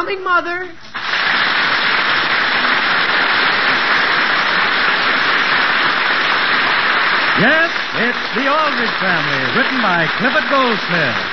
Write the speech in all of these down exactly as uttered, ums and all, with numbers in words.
Coming, Mother. Yes, it's The Aldrich Family, written by Clifford Goldsmith.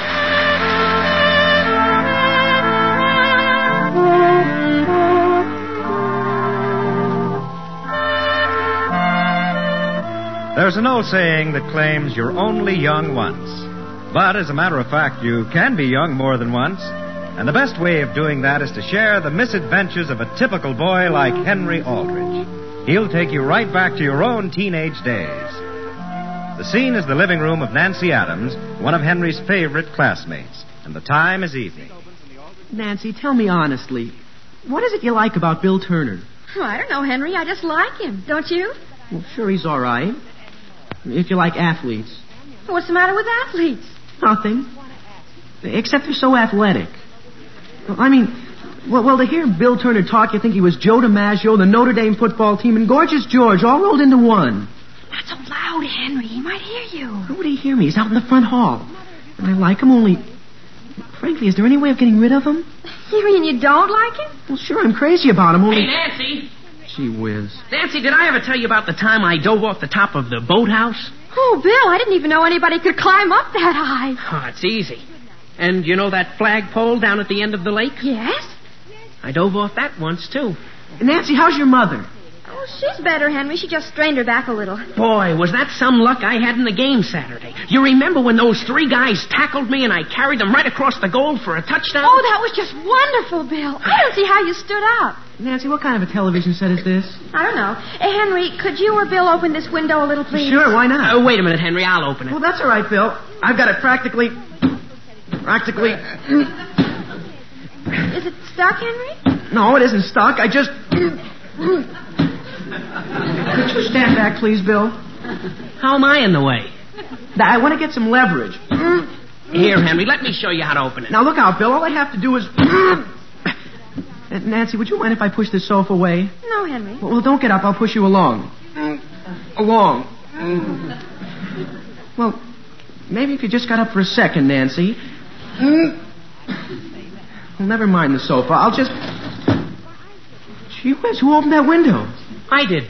There's an old saying that claims you're only young once. But as a matter of fact, you can be young more than once. And the best way of doing that is to share the misadventures of a typical boy like Henry Aldrich. He'll take you right back to your own teenage days. The scene is the living room of Nancy Adams, one of Henry's favorite classmates. And the time is evening. Nancy, tell me honestly, what is it you like about Bill Turner? Oh, I don't know, Henry. I just like him. Don't you? Well, sure, he's all right. If you like athletes. What's the matter with athletes? Nothing. Except they're so athletic. I mean, well, well, to hear Bill Turner talk, you think he was Joe DiMaggio, the Notre Dame football team, and Gorgeous George, all rolled into one. Not so loud, Henry. He might hear you. How would he hear me? He's out in the front hall. And I like him, only... Frankly, is there any way of getting rid of him? You mean you don't like him? Well, sure, I'm crazy about him, only... Hey, Nancy. Gee whiz. Nancy, did I ever tell you about the time I dove off the top of the boathouse? Oh, Bill, I didn't even know anybody could climb up that high. Oh, it's easy. And you know that flagpole down at the end of the lake? Yes? I dove off that once, too. Nancy, how's your mother? Oh, she's better, Henry. She just strained her back a little. Boy, was that some luck I had in the game Saturday. You remember when those three guys tackled me and I carried them right across the goal for a touchdown? Oh, that was just wonderful, Bill. I don't see how you stood up. Nancy, what kind of a television set is this? I don't know. Hey, Henry, could you or Bill open this window a little, please? Sure, why not? Uh, wait a minute, Henry. I'll open it. Well, that's all right, Bill. I've got it practically... Practically... Is it stuck, Henry? No, it isn't stuck. I just... Could you stand back, please, Bill? How am I in the way? I want to get some leverage. Here, Henry, let me show you how to open it. Now, look out, Bill. All I have to do is... Nancy, would you mind if I push this sofa away? No, Henry. Well, don't get up. I'll push you along. Along. Well, maybe if you just got up for a second, Nancy. Well, never mind the sofa. I'll just... Gee whiz, who opened that window? I did.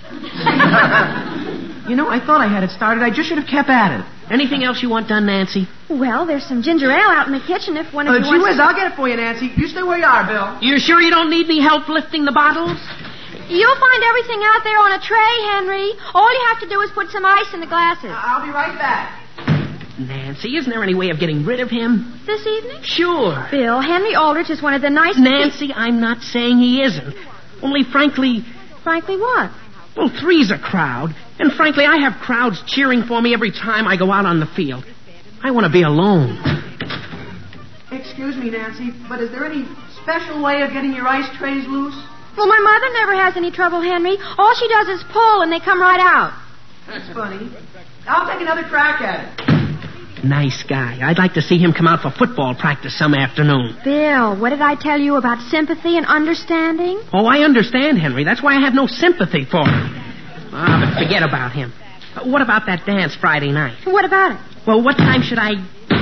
You know, I thought I had it started. I just should have kept at it. Anything else you want done, Nancy? Well, there's some ginger ale out in the kitchen if one of Uh, you gee wants... whiz, I'll get it for you, Nancy. You stay where you are, Bill. You sure you don't need any help lifting the bottles? You'll find everything out there on a tray, Henry. All you have to do is put some ice in the glasses. I'll be right back. Nancy, isn't there any way of getting rid of him? This evening? Sure. Bill, Henry Aldrich is one of the nicest... Nancy, I'm not saying he isn't. Only, frankly... Frankly, what? Well, three's a crowd. And frankly, I have crowds cheering for me every time I go out on the field. I want to be alone. Excuse me, Nancy, but is there any special way of getting your ice trays loose? Well, my mother never has any trouble, Henry. All she does is pull, and they come right out. That's funny. I'll take another crack at it. Nice guy. I'd like to see him come out for football practice some afternoon. Bill, what did I tell you about sympathy and understanding? Oh, I understand, Henry. That's why I have no sympathy for him. Ah, but forget about him. Uh, what about that dance Friday night? What about it? Well, what time should I...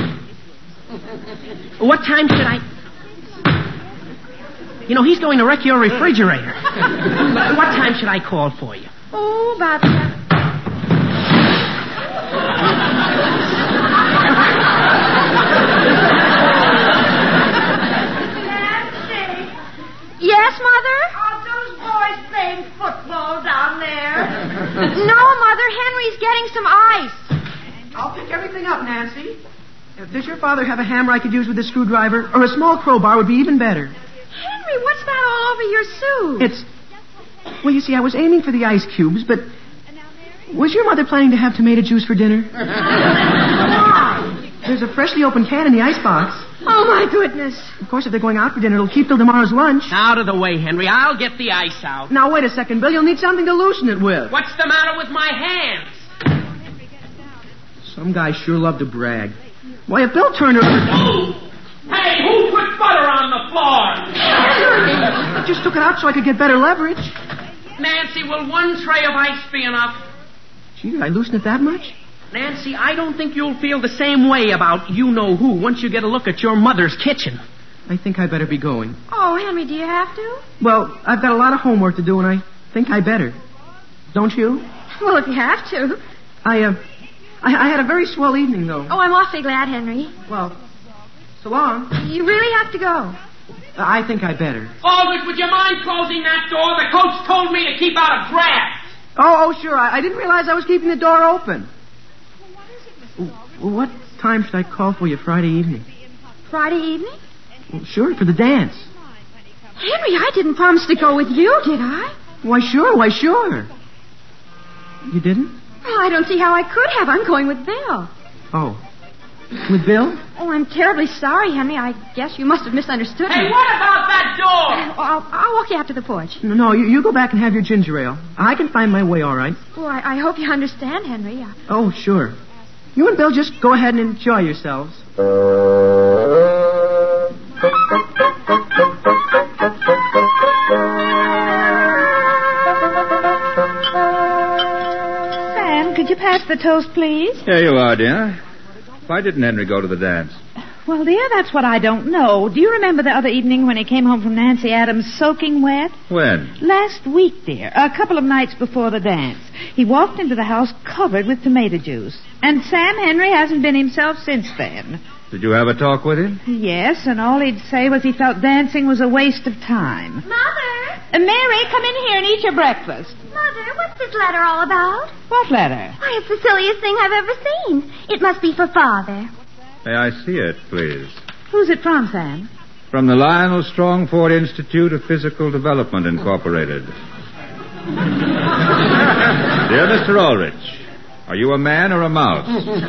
What time should I... You know, he's going to wreck your refrigerator. What time should I call for you? Oh, about that. Yes, Mother? Are those boys playing football down there? No, Mother. Henry's getting some ice. I'll pick everything up, Nancy. Uh, Does your father have a hammer I could use with a screwdriver? Or a small crowbar would be even better. Henry, what's that all over your suit? It's... Well, you see, I was aiming for the ice cubes, but... Was your mother planning to have tomato juice for dinner? Why? There's a freshly opened can in the icebox. Oh, my goodness. Of course, if they're going out for dinner, it'll keep till tomorrow's lunch. Out of the way, Henry. I'll get the ice out. Now, wait a second, Bill. You'll need something to loosen it with. What's the matter with my hands? Some guys sure love to brag. Why, if Bill Turner... Who? Hey, who put butter on the floor? I just took it out so I could get better leverage. Nancy, will one tray of ice be enough? Gee, did I loosen it that much? Nancy, I don't think you'll feel the same way about you-know-who once you get a look at your mother's kitchen. I think I better be going. Oh, Henry, do you have to? Well, I've got a lot of homework to do, and I think I better. Don't you? Well, if you have to. I, uh, I, I had a very swell evening, though. Oh, I'm awfully glad, Henry. Well, so long. You really have to go. I think I better. Aldrich, would you mind closing that door? The coach told me to keep out of drafts. Oh, oh, sure. I, I didn't realize I was keeping the door open. Well, what time should I call for you Friday evening? Friday evening? Well, sure, for the dance. Henry, I didn't promise to go with you, did I? Why, sure, why, sure. You didn't? Well, I don't see how I could have. I'm going with Bill. Oh. With Bill? Oh, I'm terribly sorry, Henry. I guess you must have misunderstood Hey, me. what about that door? Oh, I'll, I'll walk you out to the porch. No, no, you, you go back and have your ginger ale. I can find my way all right. Oh, I, I hope you understand, Henry. I... Oh, sure. You and Bill just go ahead and enjoy yourselves. Sam, could you pass the toast, please? Here you are, dear. Why didn't Henry go to the dance? Well, dear, that's what I don't know. Do you remember the other evening when he came home from Nancy Adams soaking wet? When? Last week, dear. A couple of nights before the dance. He walked into the house covered with tomato juice. And Sam Henry hasn't been himself since then. Did you have a talk with him? Yes, and all he'd say was he felt dancing was a waste of time. Mother! Uh, Mary, come in here and eat your breakfast. Mother, what's this letter all about? What letter? Why, it's the silliest thing I've ever seen. It must be for Father. May I see it, please? Who's it from, Sam? From the Lionel Strongford Institute of Physical Development, Incorporated. Dear Mister Ulrich, are you a man or a mouse?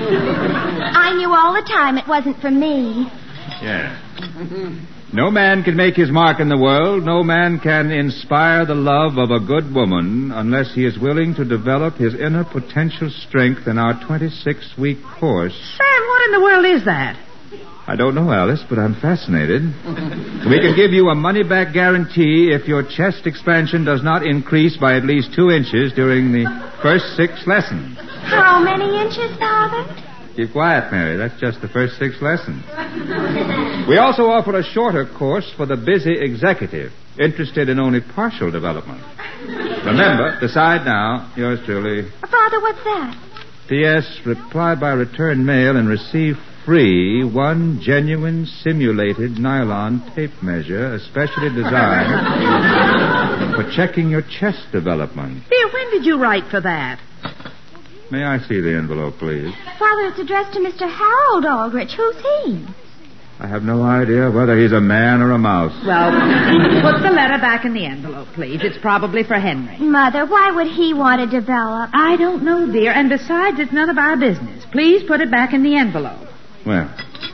I knew all the time it wasn't for me. Yes. No man can make his mark in the world. No man can inspire the love of a good woman unless he is willing to develop his inner potential strength in our twenty-six week course. Sam, what in the world is that? I don't know, Alice, but I'm fascinated. We can give you a money-back guarantee if your chest expansion does not increase by at least two inches during the first six lessons. How many inches, Father? Keep quiet, Mary. That's just the first six lessons. We also offer a shorter course for the busy executive, interested in only partial development. Remember, decide now. Yours truly. Father, what's that? P S. Reply by return mail and receive free one genuine simulated nylon tape measure, especially designed for checking your chest development. Dear, when did you write for that? May I see the envelope, please? Father, it's addressed to Mister Harold Aldrich. Who's he? I have no idea whether he's a man or a mouse. Well, put the letter back in the envelope, please. It's probably for Henry. Mother, why would he want to develop? I don't know, dear. And besides, it's none of our business. Please put it back in the envelope. Well,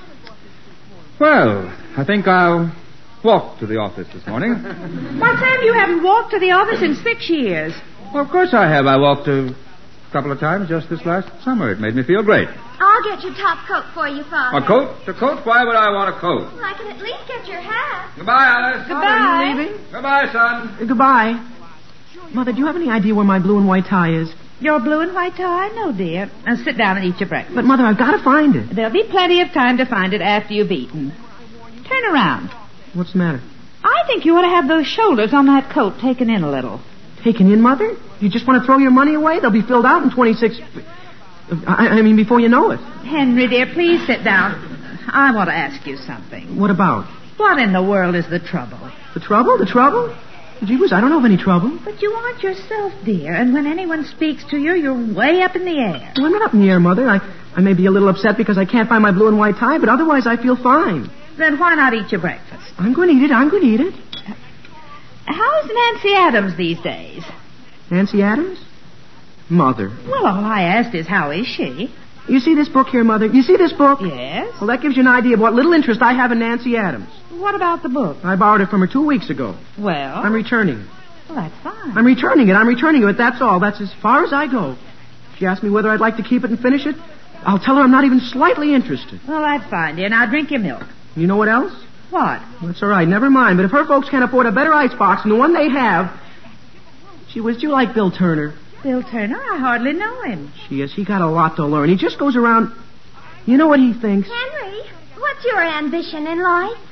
well, I think I'll walk to the office this morning. Why, Sam, you haven't walked to the office in six years. Well, of course I have. I walked a couple of times just this last summer. It made me feel great. I'll get your top coat for you, Father. A coat? A coat? Why would I want a coat? Well, I can at least get your hat. Goodbye, Alice. Father, are you leaving? Goodbye, son. Uh, goodbye. Mother, do you have any idea where my blue and white tie is? Your blue and white tie? No, dear. Now sit down and eat your breakfast. But, Mother, I've got to find it. There'll be plenty of time to find it after you've eaten. Turn around. What's the matter? I think you ought to have those shoulders on that coat taken in a little. Taken in, Mother? You just want to throw your money away? They'll be filled out in twenty-six... I, I mean, before you know it. Henry, dear, please sit down. I want to ask you something. What about? What in the world is the trouble? The trouble? The trouble? Gee whiz, I don't know of any trouble. But you aren't yourself, dear, and when anyone speaks to you, you're way up in the air. Well, I'm not up in the air, Mother. I, I may be a little upset because I can't find my blue and white tie, but otherwise I feel fine. Then why not eat your breakfast? I'm going to eat it. I'm going to eat it. How's Nancy Adams these days? Nancy Adams? Mother. Well, all I asked is, how is she? You see this book here, Mother? You see this book? Yes. Well, that gives you an idea of what little interest I have in Nancy Adams. What about the book? I borrowed it from her two weeks ago. Well? I'm returning it. Well, that's fine. I'm returning it. I'm returning it. That's all. That's as far as I go. If she asks me whether I'd like to keep it and finish it, I'll tell her I'm not even slightly interested. Well, that's fine, dear. Now drink your milk. You know what else? What? That's all right. Never mind. But if her folks can't afford a better icebox than the one they have... Gee whiz, do you like Bill Turner? Bill Turner? I hardly know him. She is. He got a lot to learn. He just goes around... You know what he thinks? Henry, what's your ambition in life?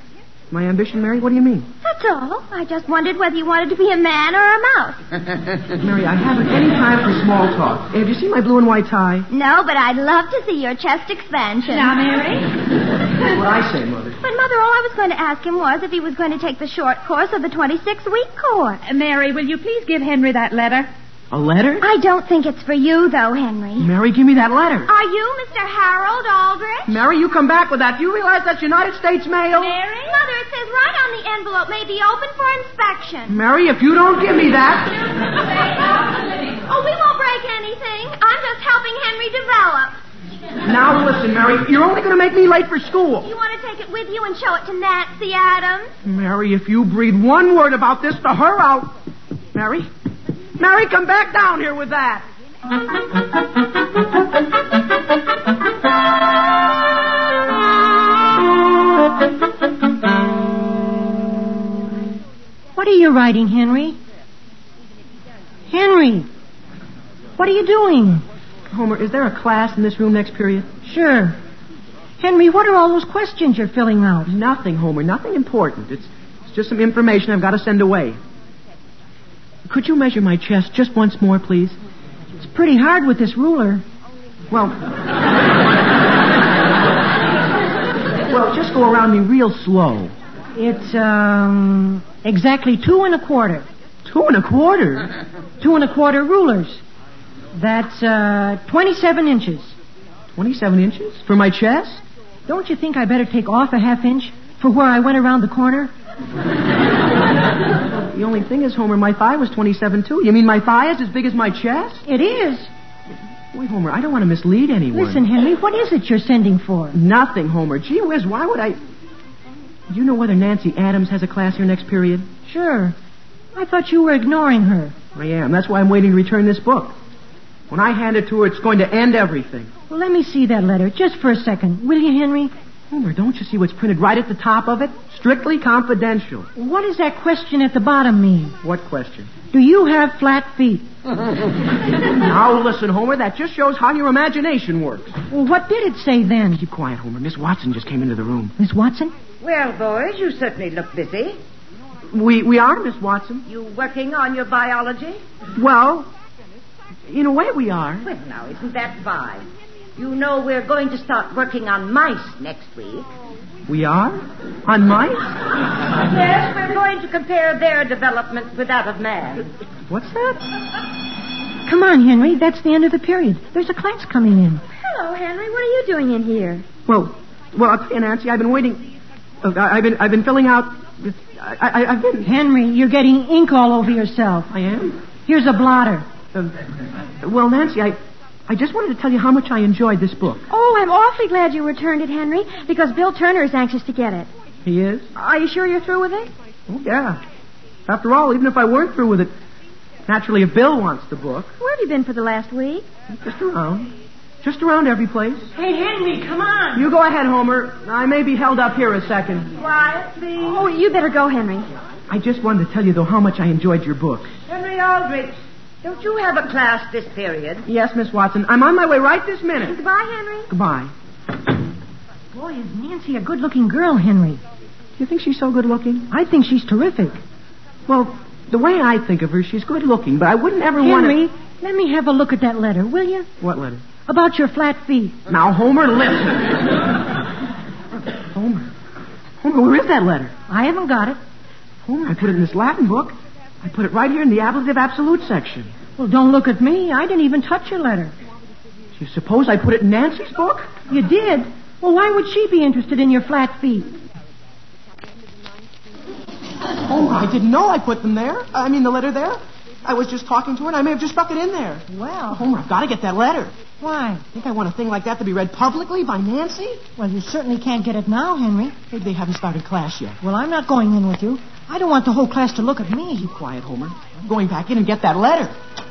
My ambition, Mary? What do you mean? That's all. I just wondered whether you wanted to be a man or a mouse. Mary, I haven't any time for small talk. Have you seen my blue and white tie? No, but I'd love to see your chest expansion. Now, Mary? That's what I say, Mother. But, Mother, all I was going to ask him was if he was going to take the short course of the twenty-six week course. Uh, Mary, will you please give Henry that letter? A letter? I don't think it's for you, though, Henry. Mary, give me that letter. Are you Mister Harold Aldrich? Mary, you come back with that. Do you realize that's United States mail? Mary? Mother, it says right on the envelope, may be open for inspection. Mary, if you don't give me that... Oh, we won't break anything. I'm just helping Henry develop. Now listen, Mary, you're only going to make me late for school. You want to take it with you and show it to Nancy Adams? Mary, if you breathe one word about this to her, I'll... Mary? Mary, come back down here with that. What are you writing, Henry? Henry, what are you doing? Homer, is there a class in this room next period? Sure. Henry, what are all those questions you're filling out? Nothing, Homer. Nothing important. It's, it's just some information I've got to send away. Could you measure my chest just once more, please? It's pretty hard with this ruler. Well... well, just go around me real slow. It's, um, exactly two and a quarter. Two and a quarter? Two and a quarter rulers. That's, uh, twenty-seven inches. twenty-seven inches? For my chest? Don't you think I better take off a half inch for where I went around the corner? The only thing is, Homer, my thigh was twenty-seven, too. You mean my thigh is as big as my chest? It is. Wait, Homer, I don't want to mislead anyone. Listen, Henry, what is it you're sending for? Nothing, Homer. Gee whiz, why would I... Do you know whether Nancy Adams has a class here next period? Sure. I thought you were ignoring her. I am. That's why I'm waiting to return this book. When I hand it to her, it's going to end everything. Well, let me see that letter just for a second. Will you, Henry? Homer, don't you see what's printed right at the top of it? Strictly confidential. What does that question at the bottom mean? What question? Do you have flat feet? Now, listen, Homer, that just shows how your imagination works. Well, what did it say then? Keep quiet, Homer. Miss Watson just came into the room. Miss Watson? Well, boys, you certainly look busy. We we are, Miss Watson. You working on your biology? Well, in a way we are. Well, now, isn't that fine? You know we're going to start working on mice next week. We are? On mice? Yes, we're going to compare their development with that of man. What's that? Come on, Henry. That's the end of the period. There's a class coming in. Hello, Henry. What are you doing in here? Well, well, I'll tell you, Nancy, I've been waiting. Uh, I, I've been I've been filling out. I, I, I've been. Henry, you're getting ink all over yourself. I am? Here's a blotter. Uh, well, Nancy, I. I just wanted to tell you how much I enjoyed this book. Oh, I'm awfully glad you returned it, Henry, because Bill Turner is anxious to get it. He is? Are you sure you're through with it? Oh, yeah. After all, even if I weren't through with it, naturally, if Bill wants the book... Where have you been for the last week? Just around. Just around every place. Hey, Henry, come on. You go ahead, Homer. I may be held up here a second. Quiet, please. Oh, you better go, Henry. I just wanted to tell you, though, how much I enjoyed your book. Henry Aldrich, don't you have a class this period? Yes, Miss Watson. I'm on my way right this minute. Goodbye, Henry. Goodbye. Boy, is Nancy a good-looking girl, Henry. Do you think she's so good-looking? I think she's terrific. Well, the way I think of her, she's good-looking, but I wouldn't ever want to... Henry, let me have a look at that letter, will you? What letter? About your flat feet. Now, Homer, listen. Homer. Homer, where is that letter? I haven't got it. Homer, I put it in this Latin book. I put it right here in the ablative absolute section. Well, don't look at me. I didn't even touch your letter. Do you suppose I put it in Nancy's book? You did? Well, why would she be interested in your flat feet? Oh, I didn't know I put them there. I mean, the letter there. I was just talking to her, and I may have just stuck it in there. Well... Homer, I've got to get that letter. Why? Think I want a thing like that to be read publicly by Nancy? Well, you certainly can't get it now, Henry. Maybe they haven't started class yet. Well, I'm not going in with you. I don't want the whole class to look at me. Keep quiet, Homer. I'm going back in and get that letter.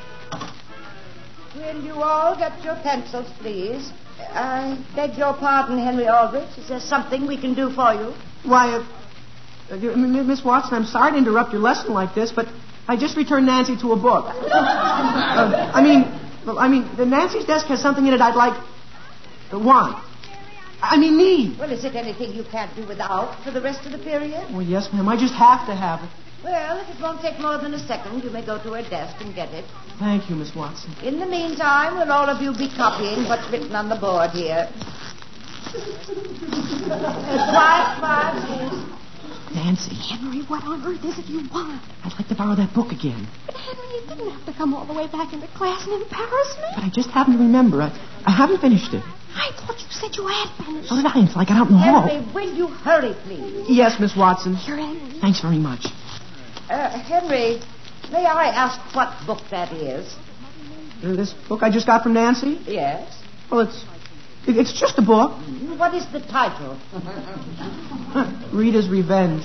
Will you all get your pencils, please? I beg your pardon, Henry Aldrich. Is there something we can do for you? Why, uh, uh, Miss Watson, I'm sorry to interrupt your lesson like this, but I just returned Nancy to a book. uh, I mean, well, I mean, the Nancy's desk has something in it I'd like. Uh, want. I mean me. Well, is it anything you can't do without for the rest of the period? Well, yes, ma'am. I just have to have it. Well, if it won't take more than a second, you may go to her desk and get it. Thank you, Miss Watson. In the meantime, will all of you be copying what's written on the board here? Quiet, quiet, please. Nancy. Henry, what on earth is it you want? I'd like to borrow that book again. But, Henry, you didn't have to come all the way back into class and embarrass me. But I just happen to remember. I, I haven't finished it. I thought you said you had finished. So did I until I got out in the hall. Henry, will you hurry, please? Yes, Miss Watson. Here, Henry. Thanks very much. Uh, Henry, may I ask what book that is? Uh, this book I just got from Nancy? Yes. Well, it's it, it's just a book. What is the title? Rita's Revenge.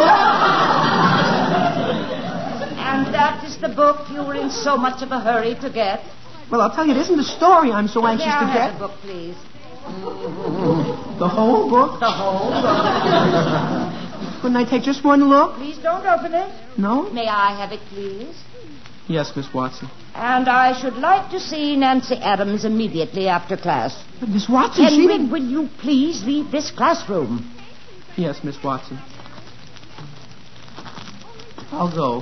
And that is the book you were in so much of a hurry to get? Well, I'll tell you, it isn't the story I'm so anxious May I to have get. the book, please? The whole book? The whole book. Couldn't I take just one look? Please don't open it. No? May I have it, please? Yes, Miss Watson. And I should like to see Nancy Adams immediately after class. But Miss Watson, she Henry, didn't... will you please leave this classroom? Yes, Miss Watson. I'll go.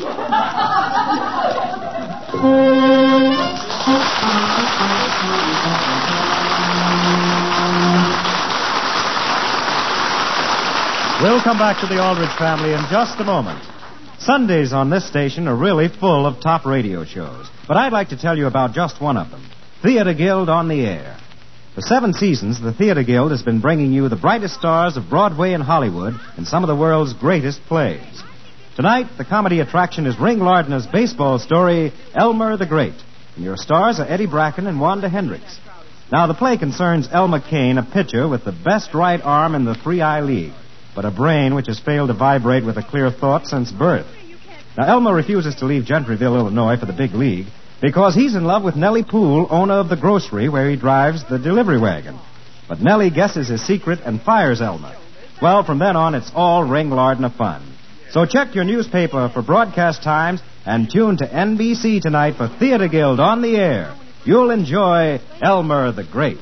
We'll come back to the Aldrich family in just a moment. Sundays on this station are really full of top radio shows, but I'd like to tell you about just one of them, Theater Guild on the Air. For seven seasons, the Theater Guild has been bringing you the brightest stars of Broadway and Hollywood in some of the world's greatest plays. Tonight, the comedy attraction is Ring Lardner's baseball story, Elmer the Great. And your stars are Eddie Bracken and Wanda Hendricks. Now, the play concerns Elmer Kane, a pitcher with the best right arm in the three-eye league, but a brain which has failed to vibrate with a clear thought since birth. Now, Elmer refuses to leave Gentryville, Illinois for the big league because he's in love with Nellie Poole, owner of the grocery where he drives the delivery wagon. But Nellie guesses his secret and fires Elmer. Well, from then on, it's all Ring Lardner fun. So check your newspaper for broadcast times and tune to N B C tonight for Theater Guild on the Air. You'll enjoy Elmer the Great.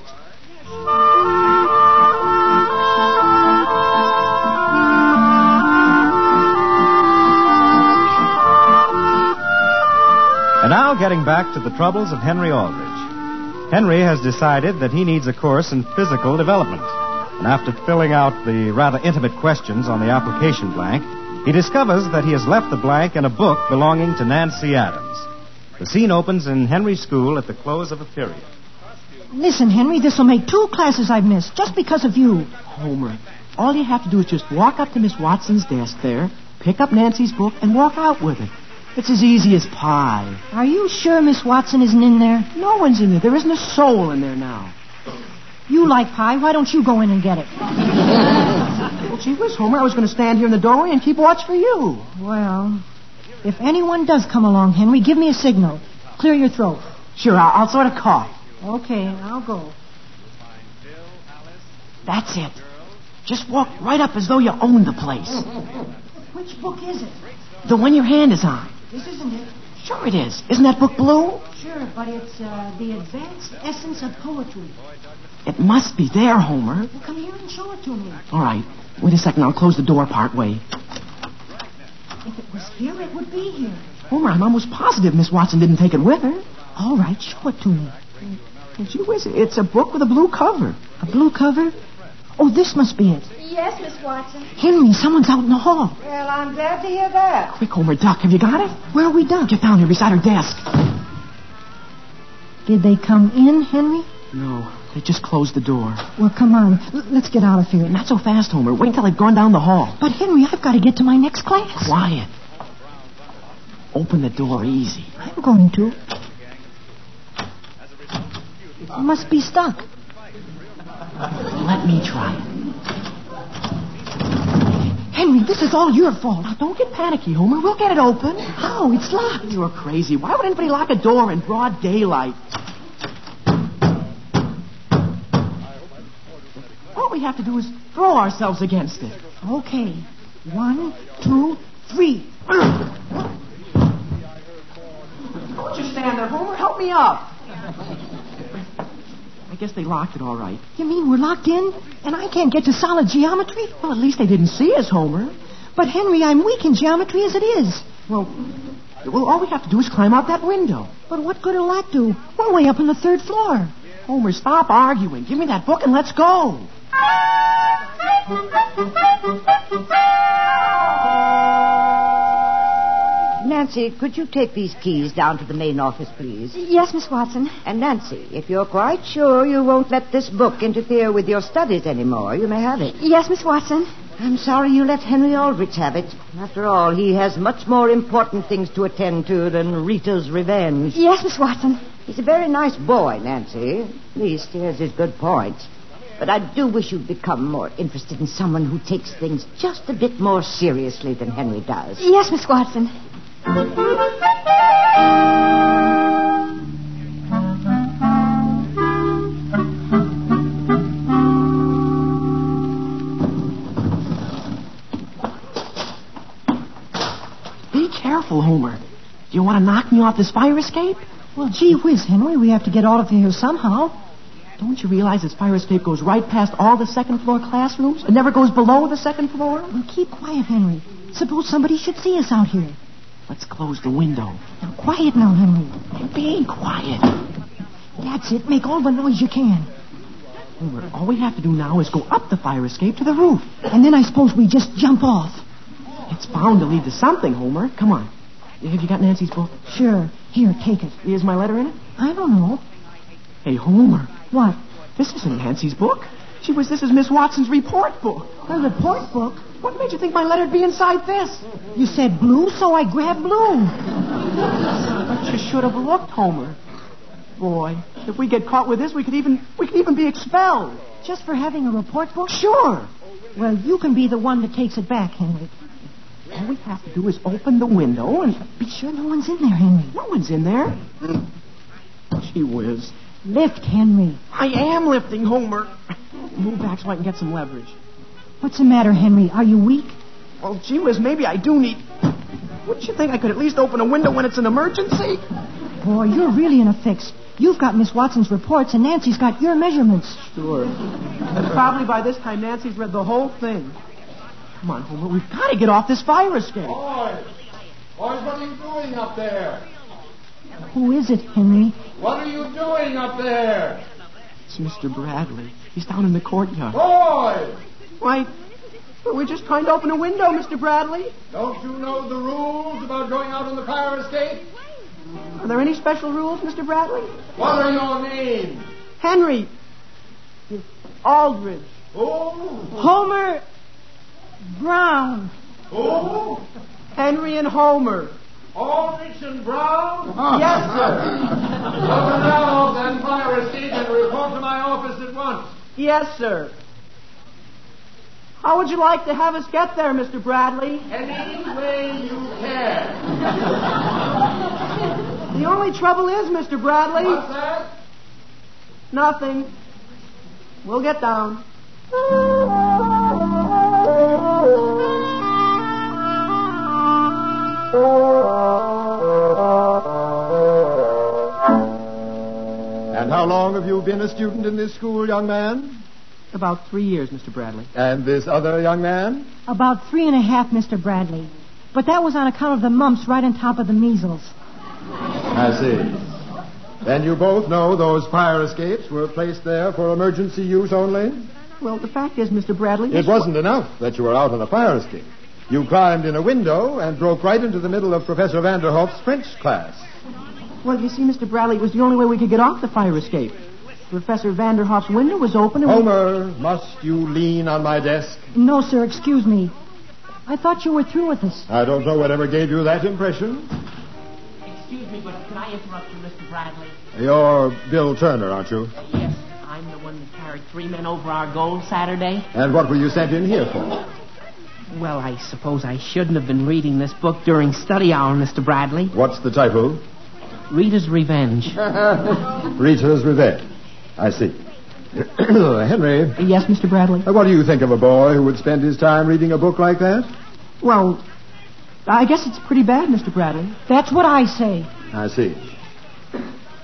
And now, getting back to the troubles of Henry Aldrich. Henry has decided that he needs a course in physical development. And after filling out the rather intimate questions on the application blank, he discovers that he has left the blank in a book belonging to Nancy Adams. The scene opens in Henry's school at the close of a period. Listen, Henry, this will make two classes I've missed just because of you. Homer, all you have to do is just walk up to Miss Watson's desk there, pick up Nancy's book, and walk out with it. It's as easy as pie. Are you sure Miss Watson isn't in there? No one's in there. There isn't a soul in there now. You like pie. Why don't you go in and get it? Well, gee whiz, Homer, I was going to stand here in the doorway and keep watch for you. Well, if anyone does come along, Henry, give me a signal. Clear your throat. Sure, I'll, I'll sort of cough. Okay, I'll go. That's it. Just walk right up as though you own the place. Which book is it? The one your hand is on. This isn't it. Sure it is. Isn't that book blue? Sure, but it's uh, The Advanced Essence of Poetry. It must be there, Homer. Well, come here and show it to me. All right. Wait a second. I'll close the door part way. If it was here, it would be here. Homer, I'm almost positive Miss Watson didn't take it with her. All right, show it to me. Well, gee whiz, it's a book with a blue cover. A blue cover? Oh, this must be it. Yes, Miss Watson. Henry, someone's out in the hall. Well, I'm glad to hear that. Quick, Homer, duck. Have you got it? Where are we duck? Get down here beside her desk. Did they come in, Henry? No, they just closed the door. Well, come on. L- let's get out of here. Not so fast, Homer. Wait until they've gone down the hall. But, Henry, I've got to get to my next class. Quiet. Open the door easy. I'm going to. It must be stuck. Let me try it. Henry, this is all your fault. Now, don't get panicky, Homer. We'll get it open. How? It's locked. You're crazy. Why would anybody lock a door in broad daylight? All we have to do is throw ourselves against it. Okay. One, two, three. Don't you stand there, Homer. Help me up. I guess they locked it all right. You mean we're locked in? And I can't get to solid geometry? Well, at least they didn't see us, Homer. But, Henry, I'm weak in geometry as it is. Well, well, all we have to do is climb out that window. But what good will that do? We're way up on the third floor. Homer, stop arguing. Give me that book and let's go. Nancy, could you take these keys down to the main office, please? Yes, Miss Watson. And Nancy, if you're quite sure you won't let this book interfere with your studies anymore, you may have it. Yes, Miss Watson. I'm sorry you let Henry Aldrich have it. After all, he has much more important things to attend to than Rita's revenge. Yes, Miss Watson. He's a very nice boy, Nancy. At least he has his good points. But I do wish you'd become more interested in someone who takes things just a bit more seriously than Henry does. Yes, Miss Watson. Be careful, Homer. Do you want to knock me off this fire escape? Well, gee whiz, Henry, we have to get out of here somehow. Don't you realize this fire escape goes right past all the second floor classrooms? It never goes below the second floor? Well, keep quiet, Henry. Suppose somebody should see us out here. Let's close the window. Now, quiet now, Henry. I'm being quiet. That's it. Make all the noise you can. Homer, all we have to do now is go up the fire escape to the roof. And then I suppose we just jump off. It's bound to lead to something, Homer. Come on. Have you got Nancy's book? Sure. Here, take it. Is my letter in it? I don't know. Hey, Homer. What? This isn't Nancy's book. Gee whiz, this is Miss Watson's report book. A report book? What made you think my letter'd be inside this? You said blue, so I grabbed blue. But you should have looked, Homer. Boy, if we get caught with this, we could even we could even be expelled. Just for having a report book? Sure. Well, you can be the one that takes it back, Henry. All we have to do is open the window and... Be sure no one's in there, Henry. No one's in there. Gee whiz. Lift, Henry. I am lifting, Homer. Move back so I can get some leverage. What's the matter, Henry? Are you weak? Well, gee whiz, maybe I do need... Wouldn't you think I could at least open a window when it's an emergency? Boy, you're really in a fix. You've got Miss Watson's reports, and Nancy's got your measurements. Sure. And probably by this time, Nancy's read the whole thing. Come on, Homer, we've got to get off this fire escape. Boys! Boys, what are you doing up there? Who is it, Henry? What are you doing up there? It's Mister Bradley. He's down in the courtyard. Boys! Why, we're just trying to open a window, Mister Bradley. Don't you know the rules about going out on the fire escape? Are there any special rules, Mister Bradley? What are your names? Henry. Aldrich. Who? Homer Brown. Who? Henry and Homer. Aldrich and Brown? Yes, sir. Open now, then fire escape and report to my office at once. Yes, sir. How would you like to have us get there, Mister Bradley? Any way you can. The only trouble is, Mister Bradley... What's that? Nothing. We'll get down. And how long have you been a student in this school, young man? About three years, Mister Bradley. And this other young man? About three and a half, Mister Bradley. But that was on account of the mumps right on top of the measles. I see. Then you both know those fire escapes were placed there for emergency use only? Well, the fact is, Mister Bradley... It wasn't enough that you were out on a fire escape. You climbed in a window and broke right into the middle of Professor Vanderhoff's French class. Well, you see, Mister Bradley, it was the only way we could get off the fire escape. Professor Vanderhoff's window was open and... Homer, we... must you lean on my desk? No, sir, excuse me. I thought you were through with us. I don't know whatever gave you that impression. Excuse me, but can I interrupt you, Mister Bradley? You're Bill Turner, aren't you? Yes, I'm the one that carried three men over our goal Saturday. And what were you sent in here for? Well, I suppose I shouldn't have been reading this book during study hour, Mister Bradley. What's the title? Rita's Revenge. Rita's Revenge. I see. Henry. Yes, Mister Bradley? What do you think of a boy who would spend his time reading a book like that? Well, I guess it's pretty bad, Mister Bradley. That's what I say. I see.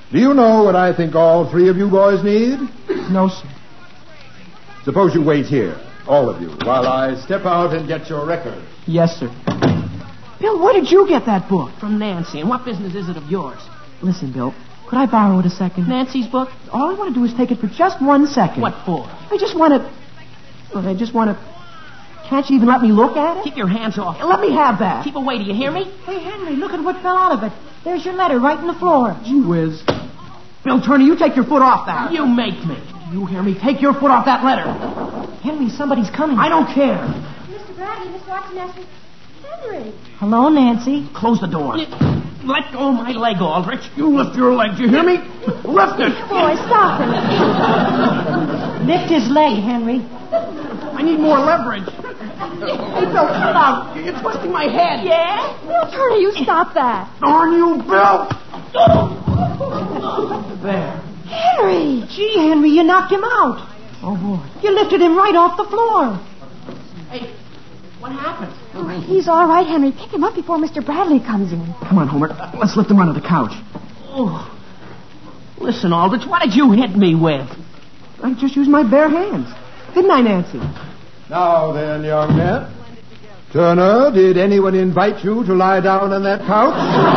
Do you know what I think all three of you boys need? No, sir. Suppose you wait here, all of you, while I step out and get your record. Yes, sir. Bill, where did you get that book? From Nancy. And what business is it of yours? Listen, Bill, could I borrow it a second? Nancy's book? All I want to do is take it for just one second. What for? I just want to... Well, I just want to... Can't you even let me look at it? Keep your hands off. Let me have that. Keep away, do you hear me? Hey, Henry, look at what fell out of it. There's your letter right in the floor. Gee whiz. Bill Turner, you take your foot off that. You make me. You hear me? Take your foot off that letter. Henry, somebody's coming. I don't care. Mister Bradley, Miss Watson asked me... Henry. Hello, Nancy. Close the door. Let go of my leg, Aldrich. You lift your leg, do you hear me? Lift it. Boy, stop it. Lift his leg, Henry. I need more leverage. Hey, Bill, cut it out. You're twisting my head. Yeah? Bill Turner, you stop that. Darn you, Bill. There. Henry! Gee, Henry, you knocked him out. Oh, boy. You lifted him right off the floor. Hey, what happened? Oh, he's all right, Henry. Pick him up before Mister Bradley comes in. Come on, Homer. Let's lift him onto the couch. Oh. Listen, Aldrich, what did you hit me with? I just used my bare hands. Didn't I, Nancy? Now then, young man. Turner, did anyone invite you to lie down on that couch?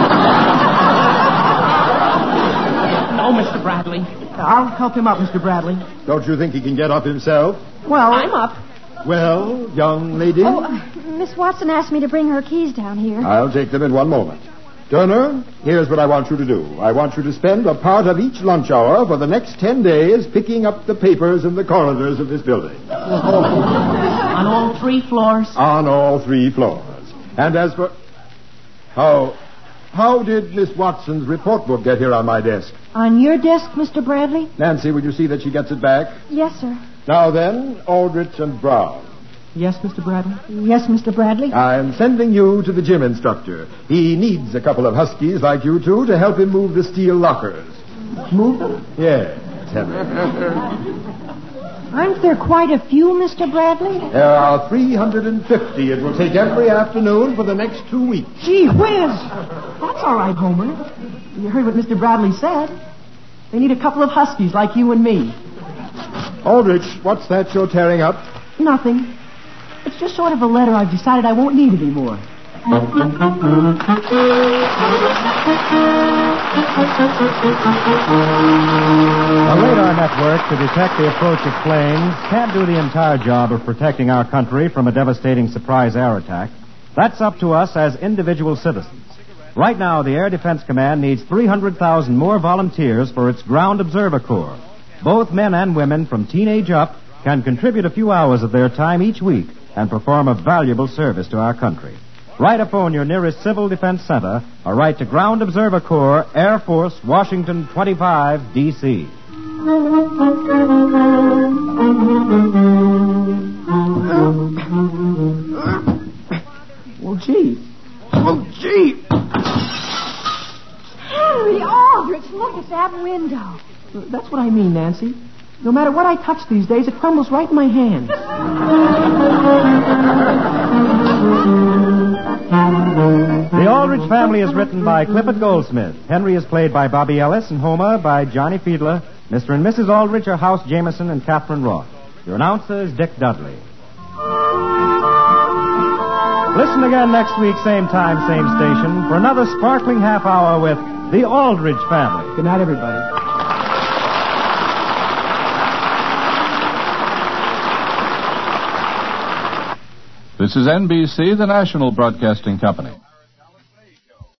No, Mister Bradley. I'll help him up, Mister Bradley. Don't you think he can get up himself? Well, I'm up. Well, young lady? Oh, uh, Miss Watson asked me to bring her keys down here. I'll take them in one moment. Turner, here's what I want you to do. I want you to spend a part of each lunch hour for the next ten days picking up the papers in the corridors of this building. On all three floors? On all three floors. And as for... How... How did Miss Watson's report book get here on my desk? On your desk, Mister Bradley? Nancy, will you see that she gets it back? Yes, sir. Now then, Aldrich and Brown. Yes, Mister Bradley? Yes, Mister Bradley. I'm sending you to the gym instructor. He needs a couple of huskies like you two to help him move the steel lockers. Move them? Yes, Henry. Aren't there quite a few, Mister Bradley? There are three hundred fifty. It will take every afternoon for the next two weeks. Gee whiz! That's all right, Homer. You heard what Mister Bradley said. They need a couple of huskies like you and me. Aldrich, what's that you're tearing up? Nothing. It's just sort of a letter I've decided I won't need anymore. The radar network to detect the approach of planes can't do the entire job of protecting our country from a devastating surprise air attack. That's up to us as individual citizens. Right now, the Air Defense Command needs three hundred thousand more volunteers for its Ground Observer Corps. Both men and women from teenage up can contribute a few hours of their time each week and perform a valuable service to our country. Write a phone your nearest Civil Defense Center or write to Ground Observer Corps, Air Force, Washington twenty-five, D C Well, gee. Oh, gee. Henry Aldrich, look at that window. That's what I mean, Nancy. No matter what I touch these days, it crumbles right in my hand. The Aldrich Family is written by Clifford Goldsmith. Henry is played by Bobby Ellis and Homer by Johnny Fiedler. Mister and Missus Aldrich are House Jameson and Catherine Roth. Your announcer is Dick Dudley. Listen again next week, same time, same station, for another sparkling half hour with the Aldrich Family. Good night, everybody. This is N B C, the national broadcasting company.